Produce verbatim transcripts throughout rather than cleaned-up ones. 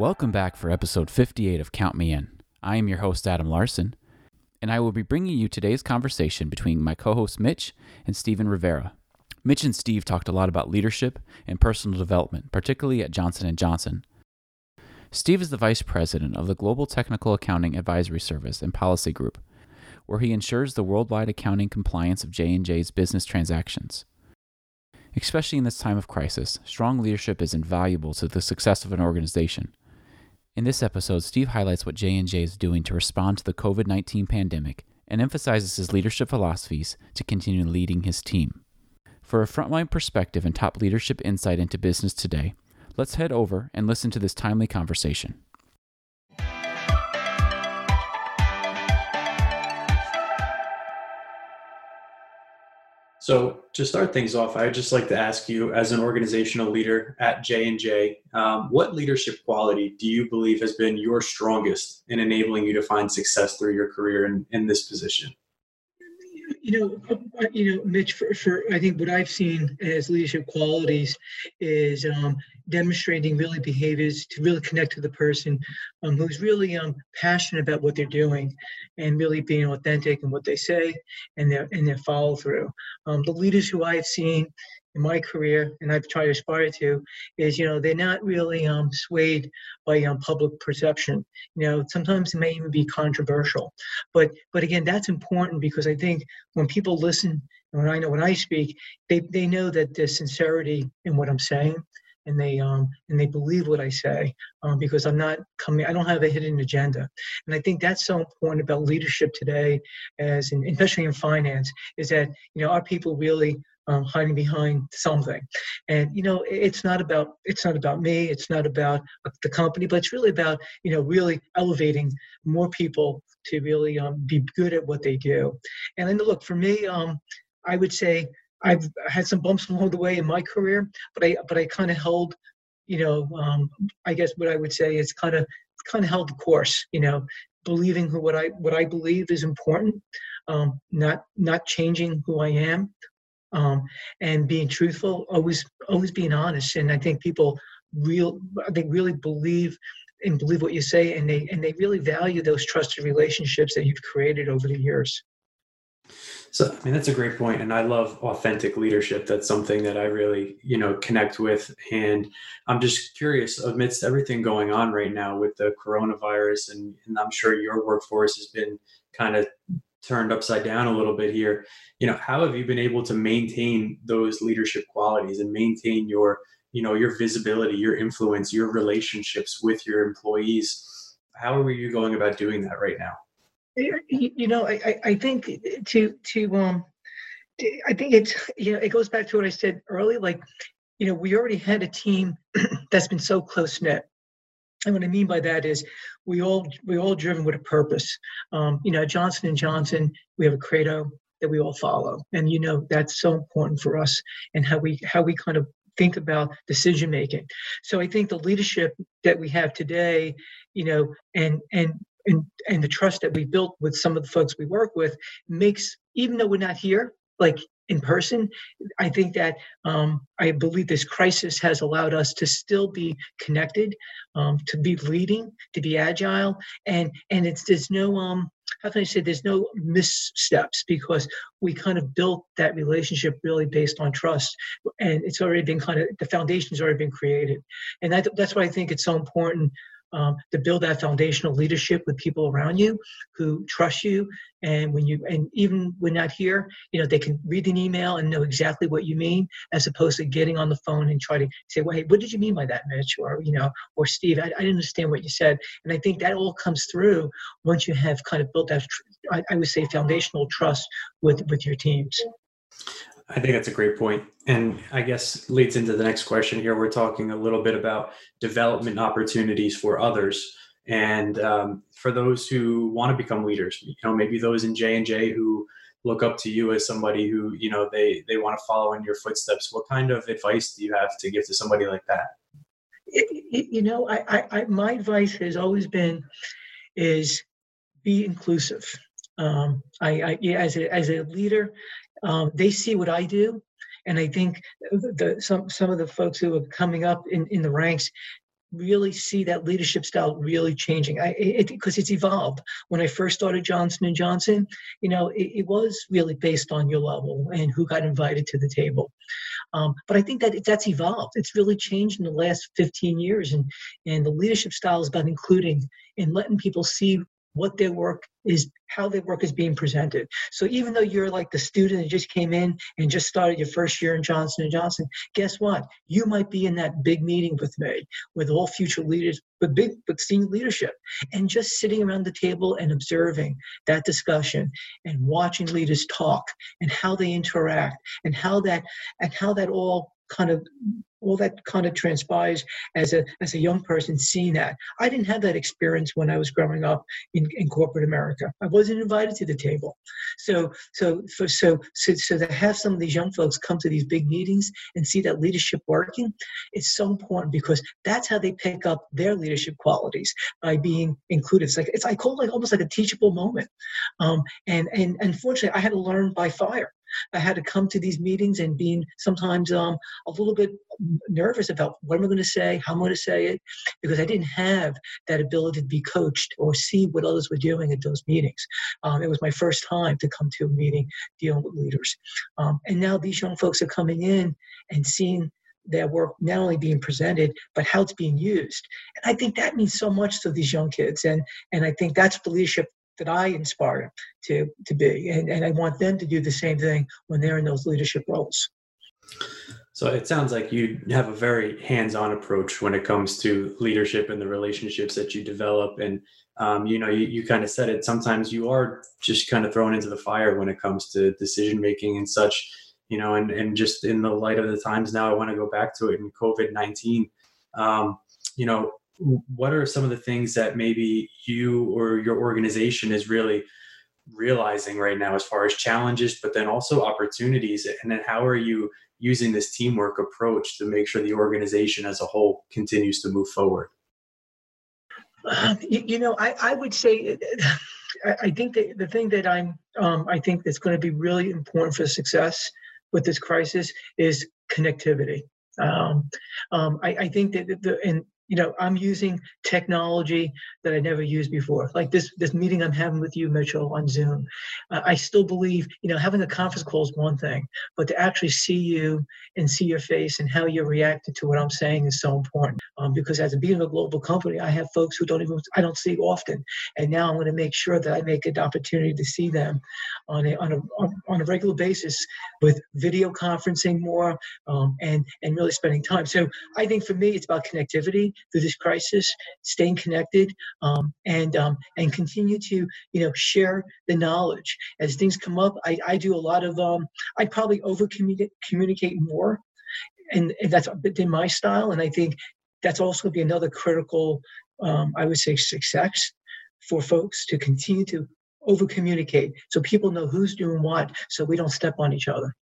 Welcome back for episode fifty-eight of Count Me In. I am your host, Adam Larson, and I will be bringing you today's conversation between my co-host Mitch and Steven Rivera. Mitch and Steve talked a lot about leadership and personal development, particularly at Johnson and Johnson. Steve is the vice president of the Global Technical Accounting Advisory Service and Policy Group, where he ensures the worldwide accounting compliance of J and J's business transactions. Especially in this time of crisis, strong leadership is invaluable to the success of an organization. In this episode, Steve highlights what J and J is doing to respond to the covid nineteen pandemic and emphasizes his leadership philosophies to continue leading his team. For a frontline perspective and top leadership insight into business today, let's head over and listen to this timely conversation. So to start things off, I'd just like to ask you, as an organizational leader at J and J, um, what leadership quality do you believe has been your strongest in enabling you to find success through your career in, in this position? You know, uh, you know, Mitch, for, for I think what I've seen as leadership qualities is um, demonstrating really behaviors to really connect to the person um, who's really um, passionate about what they're doing and really being authentic in what they say and their and their follow through. Um, the leaders who I've seen in my career and I've tried to aspire to is, you know, they're not really um, swayed by um, public perception. You know, sometimes it may even be controversial. But but again, that's important because I think when people listen, and when I know when I speak, they, they know that there's sincerity in what I'm saying. And they um and they believe what I say um, because I'm not coming. I don't have a hidden agenda, and I think that's so important about leadership today, as in, especially in finance, is that you know our people really um, hiding behind something, and you know it's not about it's not about me. It's not about the company, but it's really about you know really elevating more people to really um, be good at what they do. And then look, for me, um, I would say. I've had some bumps along the way in my career, but I but I kind of held, you know, um, I guess what I would say is kind of kind of held the course, you know, believing who what I what I believe is important, um, not not changing who I am, um, and being truthful, always always being honest. And I think people real I think really believe and believe what you say, and they and they really value those trusted relationships that you've created over the years. So, I mean, that's a great point. And I love authentic leadership. That's something that I really, you know, connect with. And I'm just curious, amidst everything going on right now with the coronavirus, and, and I'm sure your workforce has been kind of turned upside down a little bit here. You know, how have you been able to maintain those leadership qualities and maintain your, you know, your visibility, your influence, your relationships with your employees? How are you going about doing that right now? You know, I, I think to to um, I think it's you know it goes back to what I said earlier. Like, you know, we already had a team that's been so close knit, and what I mean by that is we all we all driven with a purpose. Um, you know, Johnson and Johnson, we have a credo that we all follow, and you know that's so important for us and how we how we kind of think about decision making. So I think the leadership that we have today, you know, and and And, and the trust that we built with some of the folks we work with makes, even though we're not here, like in person, I think that um, I believe this crisis has allowed us to still be connected, um, to be leading, to be agile, and and it's there's no um how can I say there's no missteps because we kind of built that relationship really based on trust, and it's already been kind of the foundation's already been created, and that, that's why I think it's so important. Um, to build that foundational leadership with people around you who trust you, and when you and even when not here, you know they can read an email and know exactly what you mean, as opposed to getting on the phone and try to say, "Well, hey, what did you mean by that, Mitch?" Or you know, or Steve, I, I didn't understand what you said. And I think that all comes through once you have kind of built that, I, I would say, foundational trust with with your teams. I think that's a great point. And I guess leads into the next question here. We're talking a little bit about development opportunities for others. And um, for those who want to become leaders, you know, maybe those in J and J who look up to you as somebody who, you know, they, they want to follow in your footsteps. What kind of advice do you have to give to somebody like that? You know, I, I, I my advice has always been is be inclusive. Um, I, I as a as a leader, um, they see what I do, and I think the, some some of the folks who are coming up in, in the ranks, really see that leadership style really changing. I it because it's evolved. When I first started Johnson and Johnson, you know, it, it was really based on your level and who got invited to the table. Um, but I think that it, that's evolved. It's really changed in the last fifteen years, and and the leadership style is about including and letting people see what their work is, how their work is being presented. So even though you're like the student that just came in and just started your first year in Johnson and Johnson, guess what? You might be in that big meeting with me, with all future leaders, but big, but senior leadership, and just sitting around the table and observing that discussion and watching leaders talk and how they interact and how that and how that all kind of all that kind of transpires as a as a young person seeing that. I didn't have that experience when I was growing up in, in corporate America. I wasn't invited to the table. So so for so, so so to have some of these young folks come to these big meetings and see that leadership working, it's so important because that's how they pick up their leadership qualities, by being included. It's like it's I call it like almost like a teachable moment. Um, and and unfortunately I had to learn by fire. I had to come to these meetings and being sometimes um, a little bit nervous about what am I going to say, how I'm going to say it, because I didn't have that ability to be coached or see what others were doing at those meetings. Um, it was my first time to come to a meeting dealing with leaders. Um, and now these young folks are coming in and seeing their work not only being presented, but how it's being used. And I think that means so much to these young kids. And, and I think that's the leadership that I inspire to to be, and, and I want them to do the same thing when they're in those leadership roles. So it sounds like you have a very hands-on approach when it comes to leadership and the relationships that you develop. And um, you know, you, you kind of said it. Sometimes you are just kind of thrown into the fire when it comes to decision making and such. You know, and and just in the light of the times now, I want to go back to it in COVID nineteen. Um, you know. What are some of the things that maybe you or your organization is really realizing right now as far as challenges, but then also opportunities? And then how are you using this teamwork approach to make sure the organization as a whole continues to move forward? Um, you, you know, I, I would say, I, I think that the thing that I'm, um, I think that's going to be really important for success with this crisis is connectivity. Um, um, I, I think that the, and you know, I'm using technology that I never used before. Like this this meeting I'm having with you, Mitchell, on Zoom. Uh, I still believe, you know, having a conference call is one thing, but to actually see you and see your face and how you're reacting to what I'm saying is so important. Um, because as a being a global company, I have folks who don't even I don't see often, and now I'm going to make sure that I make an opportunity to see them on a on a on a regular basis with video conferencing more, um, and and really spending time. So I think for me, it's about connectivity through this crisis, staying connected, um, and um, and continue to you know share the knowledge as things come up. I, I do a lot of um, I probably over communicate more, and, and that's been my style. And I think that's also going to be another critical, um, I would say, success for folks to continue to over communicate so people know who's doing what, so we don't step on each other.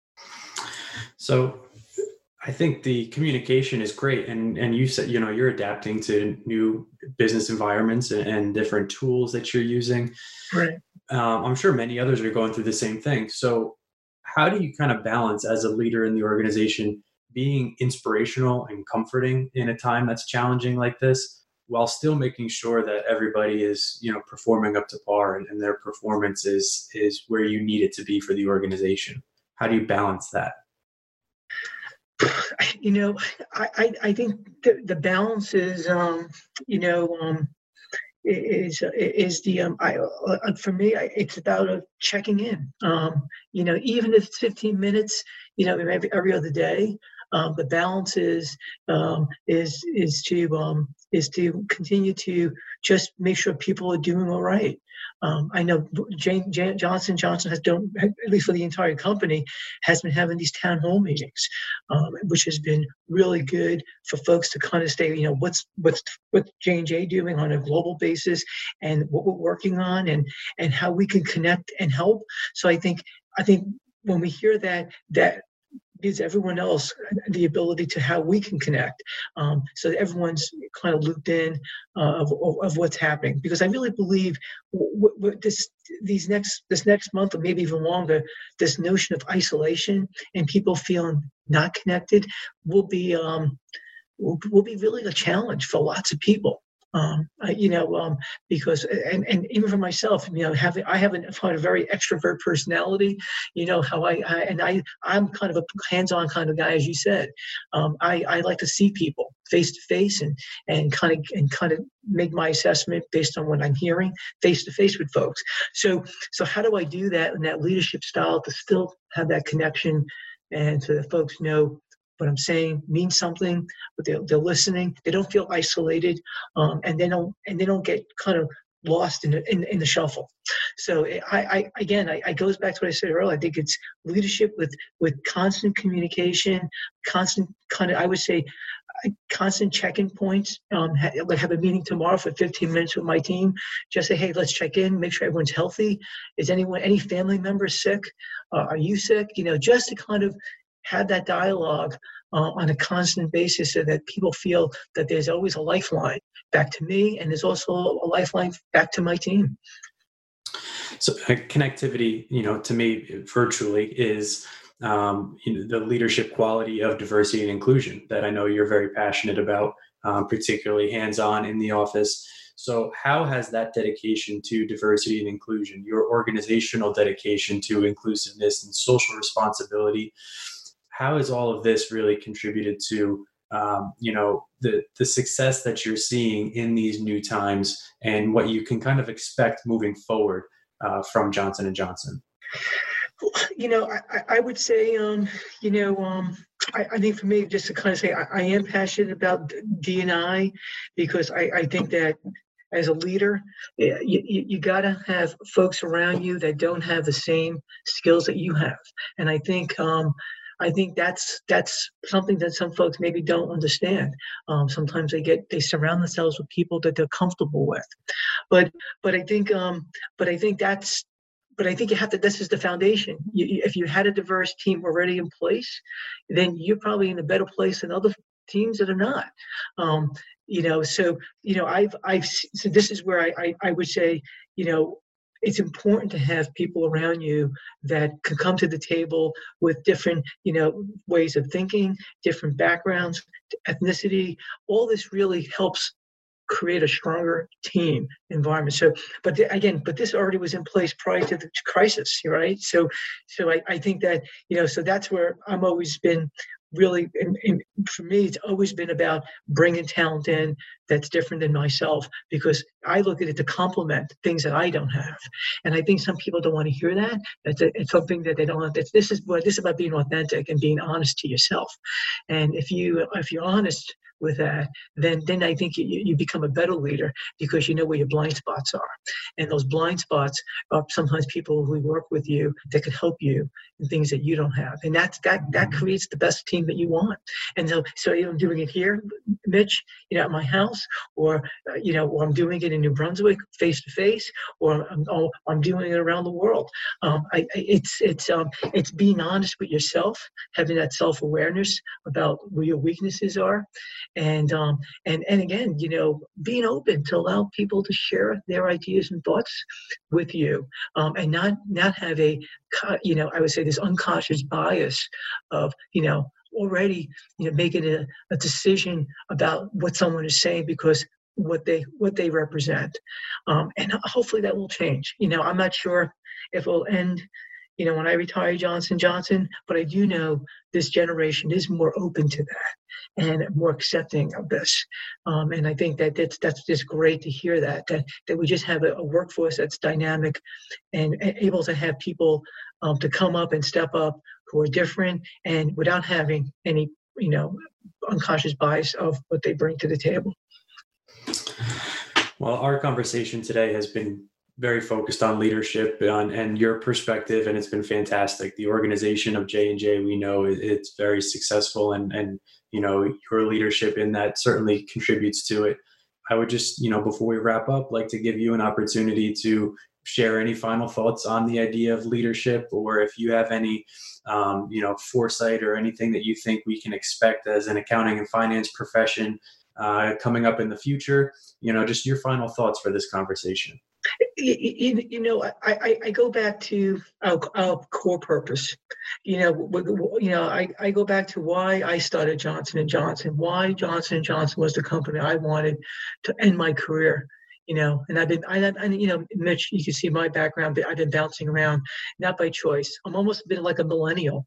So I think the communication is great. And and you said, you know, you're adapting to new business environments and, and different tools that you're using. Right. Um, I'm sure many others are going through the same thing. So how do you kind of balance as a leader in the organization being inspirational and comforting in a time that's challenging like this, while still making sure that everybody is, you know, performing up to par and, and their performance is, is where you need it to be for the organization? How do you balance that? You know, I, I, I think the, the balance is, um, you know, um, is is the um, I uh, for me I, it's about uh, checking in. Um, you know, even if it's fifteen minutes, you know, every every other day. Um, the balance is um, is is to um, is to continue to just make sure people are doing all right. Um, I know Jane, Jane, Johnson Johnson has done, at least for the entire company, has been having these town hall meetings, um, which has been really good for folks to kind of stay, you know, what's what's what's J and J doing on a global basis, and what we're working on, and and how we can connect and help. So I think I think when we hear that that. gives everyone else the ability to how we can connect, um, so that everyone's kind of looped in uh, of, of, of what's happening. Because I really believe w- w- this these next this next month, or maybe even longer, this notion of isolation and people feeling not connected will be um, will, will be really a challenge for lots of people. Um, I, you know, um, because and, and even for myself, you know, having I have a, a very extrovert personality. You know how I, I and I I'm kind of a hands-on kind of guy, as you said. Um, I I like to see people face to face and and kind of and kind of make my assessment based on what I'm hearing face to face with folks. So so how do I do that in that leadership style to still have that connection and so that folks know what I'm saying means something, but they're, they're listening. They don't feel isolated, um, and they don't and they don't get kind of lost in the in, in the shuffle. So I, I again, I, I goes back to what I said earlier. I think it's leadership with with constant communication, constant kind of I would say constant check-in points. Um, ha- like have a meeting tomorrow for fifteen minutes with my team. Just say, hey, let's check in, make sure everyone's healthy. Is anyone any family member sick? Uh, are you sick? You know, just to kind of have that dialogue uh, on a constant basis so that people feel that there's always a lifeline back to me and there's also a lifeline back to my team. So uh, connectivity, you know, to me virtually is um, you know, the leadership quality of diversity and inclusion that I know you're very passionate about, um, particularly hands-on in the office. So how has that dedication to diversity and inclusion, your organizational dedication to inclusiveness and social responsibility, how has all of this really contributed to, um, you know, the the success that you're seeing in these new times and what you can kind of expect moving forward uh, from Johnson and Johnson? You know, I, I would say, um, you know, um, I, I think for me, just to kind of say, I, I am passionate about D and I because I, I think that as a leader, you, you, you got to have folks around you that don't have the same skills that you have. And I think, um, I think that's that's something that some folks maybe don't understand. Um, sometimes they get they surround themselves with people that they're comfortable with, but but I think um, but I think that's but I think you have to. This is the foundation. You, you, if you had a diverse team already in place, then you're probably in a better place than other teams that are not. Um, you know, so you know, I've I've so this is where I I, I would say, you know. It's important to have people around you that can come to the table with different, you know, ways of thinking, different backgrounds, ethnicity. All this really helps create a stronger team environment. So, but the, again, but this already was in place prior to the crisis, right? So, so I, I think that, you know, so that's where I'm always been really, and, and for me, it's always been about bringing talent in that's different than myself, because I look at it to complement things that I don't have. And I think some people don't want to hear that. That's a, it's something that they don't want. That's, this is what this is about, being authentic and being honest to yourself. And if you, if you're honest with that, then then I think you, you become a better leader because you know where your blind spots are. And those blind spots are sometimes people who work with you that could help you in things that you don't have. And that's that that creates the best team that you want. And so so I'm doing it here, Mitch, you know, at my house, or uh, you know, or I'm doing it in New Brunswick face to face, or I'm or I'm doing it around the world. Um, I, it's it's um it's being honest with yourself, having that self-awareness about where your weaknesses are. And um, and and again, you know, being open to allow people to share their ideas and thoughts with you, um, and not not have a, you know, I would say this unconscious bias of, you know, already, you know, making a, a decision about what someone is saying because what they what they represent, um, and hopefully that will change. You know, I'm not sure if it'll end, you know, when I retire Johnson Johnson, but I do know this generation is more open to that and more accepting of this. Um, and I think that that's, that's just great to hear that, that, that we just have a, a workforce that's dynamic and, and able to have people um, to come up and step up who are different and without having any, you know, unconscious bias of what they bring to the table. Well, our conversation today has been very focused on leadership on, and your perspective, and it's been fantastic. The organization of J and J, we know it, it's very successful, and and you know, your leadership in that certainly contributes to it. I would just, you know, before we wrap up, like to give you an opportunity to share any final thoughts on the idea of leadership, or if you have any, um, you know, foresight or anything that you think we can expect as an accounting and finance profession uh, coming up in the future. You know, just your final thoughts for this conversation. You, you know, I, I, I go back to our, our core purpose. You know, you know, I, I go back to why I started Johnson and Johnson, why Johnson and Johnson was the company I wanted to end my career. You know, and I've been, I, I, you know, Mitch, you can see my background. I've been bouncing around, not by choice. I'm almost been like a millennial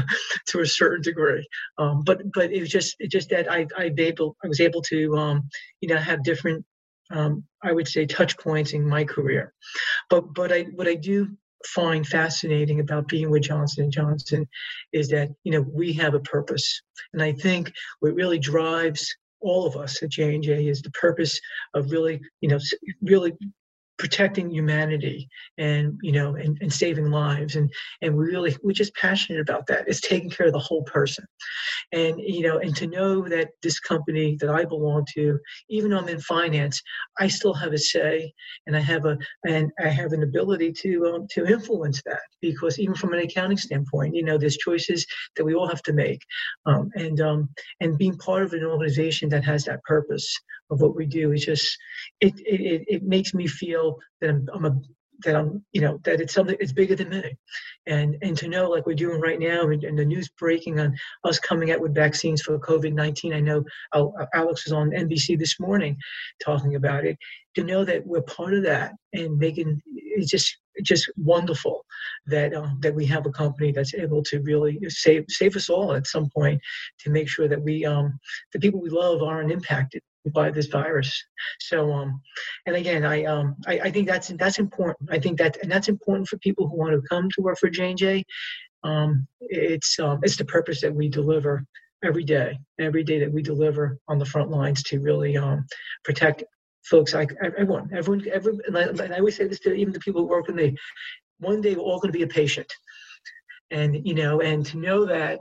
to a certain degree. Um, but, but it was just, it just that I, I able, I was able to, um, you know, have different, um, I would say, touch points in my career. But, but I, what I do find fascinating about being with Johnson and Johnson is that, you know, we have a purpose, and I think what really drives all of us at J and J is the purpose of really, you know, really protecting humanity and, you know, and, and saving lives. And, and we really, we're just passionate about that. It's taking care of the whole person. And, you know, and to know that this company that I belong to, even though I'm in finance, I still have a say, and I have a, and I have an ability to, um, to influence that, because even from an accounting standpoint, you know, there's choices that we all have to make. Um, and, um, and being part of an organization that has that purpose of what we do is just, it, it, it makes me feel that I'm, I'm a, that I'm, you know, that it's something that's bigger than me. And and to know, like we're doing right now, and, and the news breaking on us coming out with vaccines for COVID nineteen. I know Alex was on N B C this morning talking about it. To know that we're part of that and making, it's just it's just wonderful that um, that we have a company that's able to really save save us all at some point, to make sure that we um the people we love aren't impacted by this virus. So um and again I um I, I think that's that's important. I think that and that's important for people who want to come to work for J and J. Um it's um it's the purpose that we deliver every day, every day that we deliver on the front lines to really um protect folks, like everyone, everyone, everyone, and I, and I always say this to even the people who work with me, one day we're all going to be a patient. And, you know, and to know that,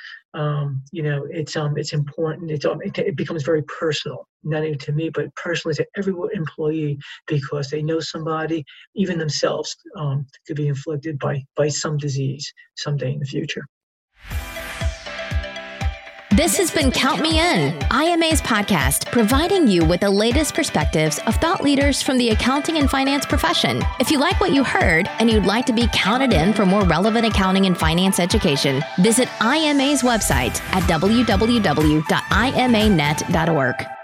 um, you know, it's um, it's important. It's um, it, it becomes very personal, not only to me, but personally to every employee, because they know somebody, even themselves, um, could be inflicted by by some disease someday in the future. This has been Count Me In, I M A's podcast, providing you with the latest perspectives of thought leaders from the accounting and finance profession. If you like what you heard and you'd like to be counted in for more relevant accounting and finance education, visit I M A's website at w w w dot i m a net dot org.